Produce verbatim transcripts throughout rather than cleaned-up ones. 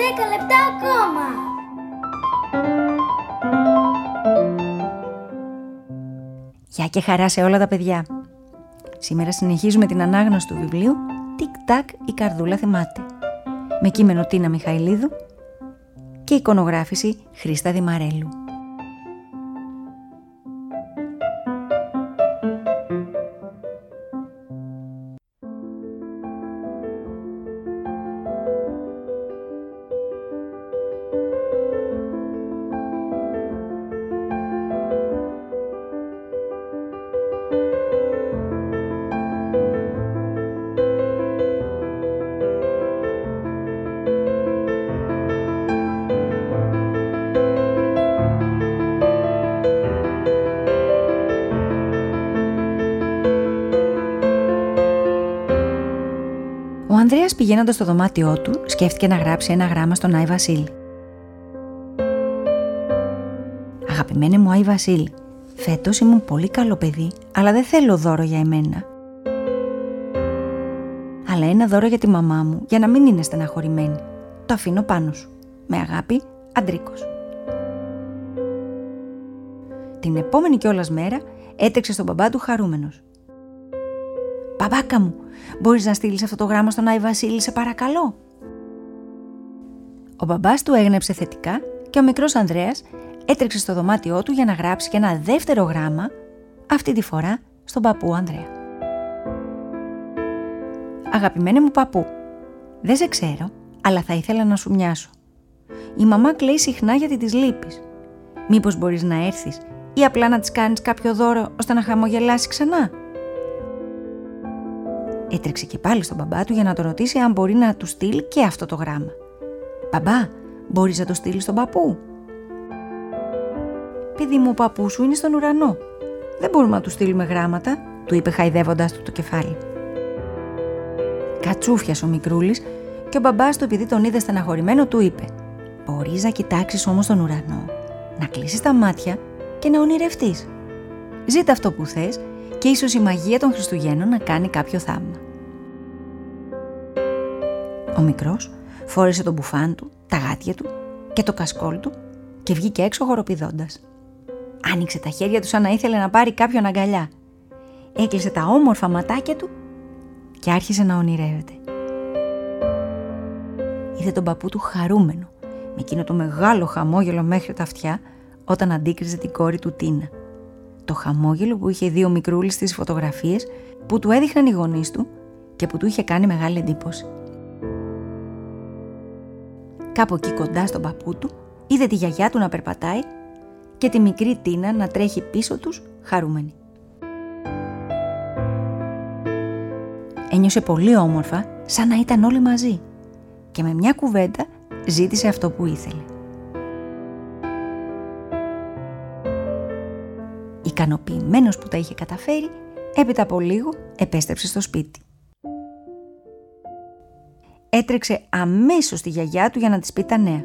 δέκα λεπτά ακόμα. Γεια και χαρά σε όλα τα παιδιά. Σήμερα συνεχίζουμε την ανάγνωση του βιβλίου «Τικ-τακ η καρδούλα θυμάται», με κείμενο Τίνα Μιχαηλίδου και εικονογράφηση Χρήστα Δημαρέλου. Ο Ανδρέας, πηγαίνοντας στο δωμάτιό του, σκέφτηκε να γράψει ένα γράμμα στον Άι Βασίλη. «Αγαπημένε μου Άι Βασίλη, φέτος ήμουν πολύ καλό παιδί, αλλά δεν θέλω δώρο για εμένα. Αλλά ένα δώρο για τη μαμά μου, για να μην είναι στεναχωρημένη. Το αφήνω πάνω σου. Με αγάπη, Αντρίκος». Την επόμενη κιόλας μέρα έτρεξε στον μπαμπά του χαρούμενος. «Μπαμπάκα μου, μπορείς να στείλεις αυτό το γράμμα στον Άι Βασίλη, σε παρακαλώ?» Ο μπαμπάς του έγνεψε θετικά και ο μικρός Ανδρέας έτρεξε στο δωμάτιό του για να γράψει και ένα δεύτερο γράμμα, αυτή τη φορά στον παππού Ανδρέα. «Αγαπημένε μου παππού, δεν σε ξέρω, αλλά θα ήθελα να σου μοιάσω. Η μαμά κλαίει συχνά γιατί της λείπεις. Μήπως μπορείς να έρθεις ή απλά να της κάνεις κάποιο δώρο ώστε να χαμογελάσει ξανά?» Έτρεξε και πάλι στον μπαμπά του για να τον ρωτήσει αν μπορεί να του στείλει και αυτό το γράμμα. «Μπαμπά, μπορείς να το στείλεις στον παππού?» «Παιδί μου, ο παππούς σου είναι στον ουρανό. Δεν μπορούμε να του στείλουμε γράμματα», του είπε χαϊδεύοντας του το κεφάλι. Κατσούφιασε ο μικρούλης και ο μπαμπάς του, επειδή τον είδε στεναχωρημένο, του είπε: «Μπορείς να κοιτάξεις όμως τον ουρανό, να κλείσεις τα μάτια και να ονειρευτείς. Ζήτα αυτό που θες και ίσως η μαγεία των Χριστουγέννων να κάνει κάποιο θαύμα». Ο μικρός φόρεσε τον μπουφάν του, τα γάτια του και το κασκόλ του και βγήκε έξω χοροπηδώντας. Άνοιξε τα χέρια του σαν να ήθελε να πάρει κάποιον αγκαλιά. Έκλεισε τα όμορφα ματάκια του και άρχισε να ονειρεύεται. Είδε τον παππού του χαρούμενο, με εκείνο το μεγάλο χαμόγελο μέχρι τα αυτιά, όταν αντίκριζε την κόρη του Τίνα. Το χαμόγελο που είχε δει ο μικρούλης στις φωτογραφίες που του έδειχναν οι γονείς του και που του είχε κάνει μεγάλη εντύπωση. Κάπου εκεί κοντά στον παππού του είδε τη γιαγιά του να περπατάει και τη μικρή Τίνα να τρέχει πίσω τους χαρούμενη. Ένιωσε πολύ όμορφα, σαν να ήταν όλοι μαζί, και με μια κουβέντα ζήτησε αυτό που ήθελε. Ικανοποιημένος που τα είχε καταφέρει, έπειτα από λίγο επέστρεψε στο σπίτι. Έτρεξε αμέσως στη γιαγιά του για να της πει τα νέα.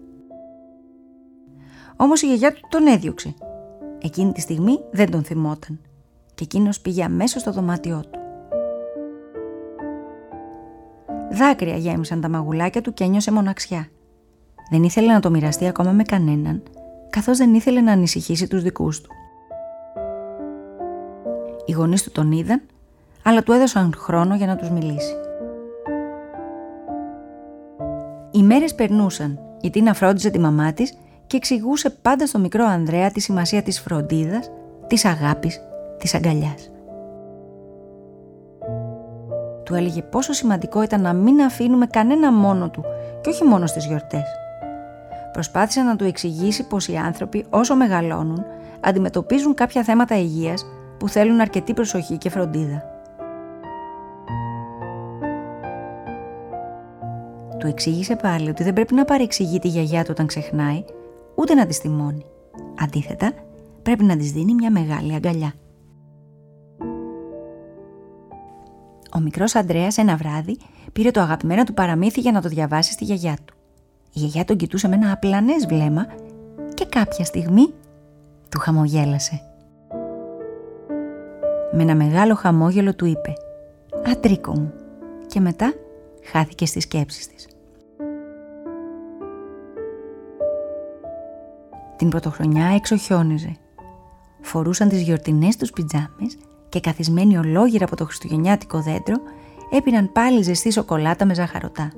Όμως η γιαγιά του τον έδιωξε. Εκείνη τη στιγμή δεν τον θυμόταν και εκείνος πήγε αμέσως στο δωμάτιό του. Δάκρυα γέμισαν τα μαγουλάκια του και ένιωσε μοναξιά. Δεν ήθελε να το μοιραστεί ακόμα με κανέναν, καθώς δεν ήθελε να ανησυχήσει τους δικούς του. Οι γονείς του τον είδαν, αλλά του έδωσαν χρόνο για να τους μιλήσει. Οι μέρες περνούσαν, η Τίνα φρόντιζε τη μαμά της και εξηγούσε πάντα στο μικρό Ανδρέα τη σημασία της φροντίδας, της αγάπης, της αγκαλιάς. Του έλεγε πόσο σημαντικό ήταν να μην αφήνουμε κανένα μόνο του και όχι μόνο στις γιορτές. Προσπάθησε να του εξηγήσει πως οι άνθρωποι όσο μεγαλώνουν αντιμετωπίζουν κάποια θέματα υγείας που θέλουν αρκετή προσοχή και φροντίδα. Του εξήγησε πάλι ότι δεν πρέπει να παρεξηγεί τη γιαγιά του όταν ξεχνάει, ούτε να της θυμώνει. Αντίθετα, πρέπει να της δίνει μια μεγάλη αγκαλιά. Ο μικρός Ανδρέας ένα βράδυ πήρε το αγαπημένο του παραμύθι για να το διαβάσει στη γιαγιά του. Η γιαγιά τον κοιτούσε με ένα απλανές βλέμμα και κάποια στιγμή του χαμογέλασε. Με ένα μεγάλο χαμόγελο του είπε «Αντρίκο μου», και μετά χάθηκε στις σκέψεις της. Την πρωτοχρονιά έξω χιόνιζε. Φορούσαν τις γιορτινές τους πιτζάμες και καθισμένοι ολόγυρα από το χριστουγεννιάτικο δέντρο έπιναν πάλι ζεστή σοκολάτα με ζαχαρωτά.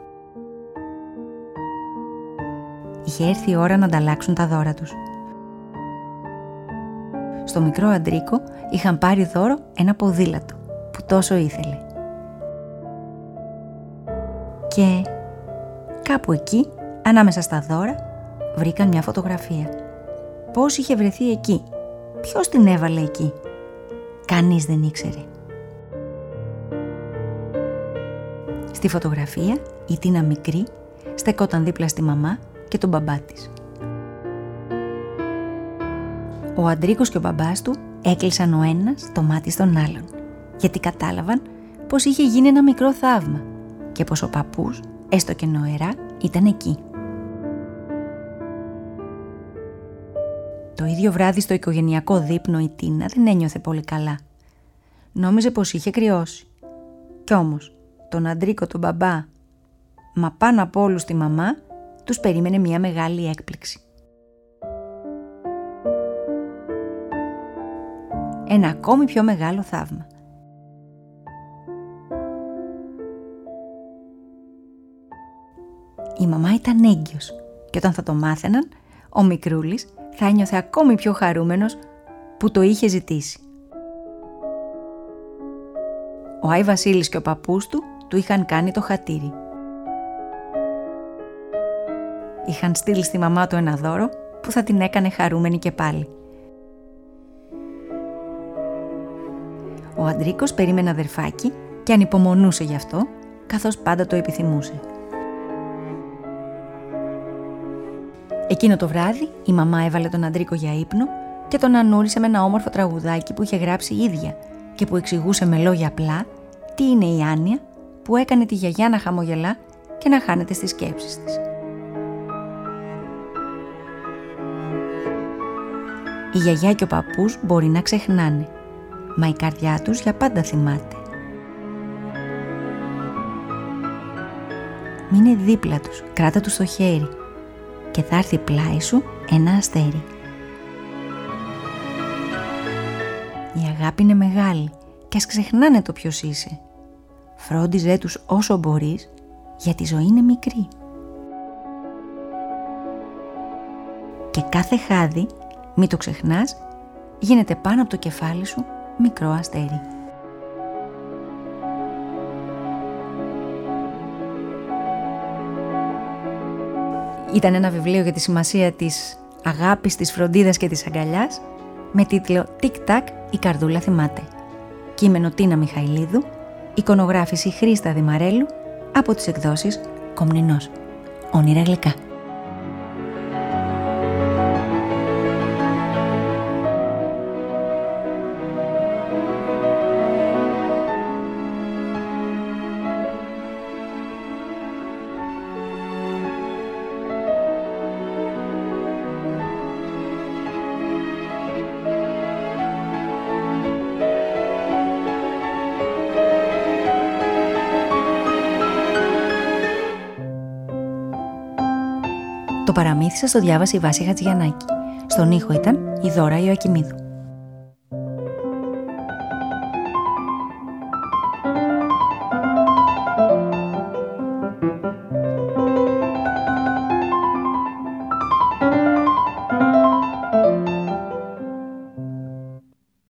Είχε έρθει η ώρα να ανταλλάξουν τα δώρα τους. Στο μικρό Αντρίκο είχαν πάρει δώρο ένα ποδήλατο που τόσο ήθελε. Και κάπου εκεί, ανάμεσα στα δώρα, βρήκαν μια φωτογραφία. Πώς είχε βρεθεί εκεί, ποιος την έβαλε εκεί, κανείς δεν ήξερε. Στη φωτογραφία η Τίνα μικρή στεκόταν δίπλα στη μαμά και τον μπαμπά της. Ο Αντρίκος και ο μπαμπάς του έκλεισαν ο ένας το μάτι στον άλλον, γιατί κατάλαβαν πως είχε γίνει ένα μικρό θαύμα και πως ο παππούς, έστω και νοερά, ήταν εκεί. Το ίδιο βράδυ στο οικογενειακό δείπνο η Τίνα δεν ένιωθε πολύ καλά. Νόμιζε πως είχε κρυώσει. Κι όμως τον Αντρίκο, τον μπαμπά, μα πάνω από όλους τη μαμά, τους περίμενε μια μεγάλη έκπληξη. Ένα ακόμη πιο μεγάλο θαύμα. Η μαμά ήταν έγκυος και όταν θα το μάθαιναν, ο μικρούλης θα ένιωθε ακόμη πιο χαρούμενος που το είχε ζητήσει. Ο Άι Βασίλης και ο παππούς του του είχαν κάνει το χατήρι. Είχαν στείλει στη μαμά του ένα δώρο που θα την έκανε χαρούμενη και πάλι. Ο Αντρίκος περίμενε αδερφάκι και ανυπομονούσε γι' αυτό, καθώς πάντα το επιθυμούσε. Εκείνο το βράδυ η μαμά έβαλε τον Αντρίκο για ύπνο και τον ανούρισε με ένα όμορφο τραγουδάκι που είχε γράψει η ίδια και που εξηγούσε με λόγια απλά τι είναι η άνοια που έκανε τη γιαγιά να χαμογελά και να χάνεται στις σκέψεις της. Η γιαγιά και ο παππούς μπορεί να ξεχνάνε, μα η καρδιά τους για πάντα θυμάται. Μείνε δίπλα τους, κράτα τους στο χέρι και θα έρθει πλάι σου ένα αστέρι. Η αγάπη είναι μεγάλη και ας ξεχνάνε το ποιος είσαι. Φρόντιζέ τους όσο μπορείς, γιατί η ζωή είναι μικρή. Και κάθε χάδι, μη το ξεχνάς, γίνεται πάνω από το κεφάλι σου μικρό αστέρι. Ήταν ένα βιβλίο για τη σημασία της αγάπης, της φροντίδας και της αγκαλιάς με τίτλο «Τικ-τακ, η καρδούλα θυμάται». Κείμενο Τίνα Μιχαηλίδου, εικονογράφηση Χρήστα Δημαρέλου από τις εκδόσεις Κομνηνός. Όνειρα γλυκά. Το παραμύθι σας το διάβασε η Βάση Χατζιαννάκη. Στον ήχο ήταν η Δώρα Ιωακημίδου.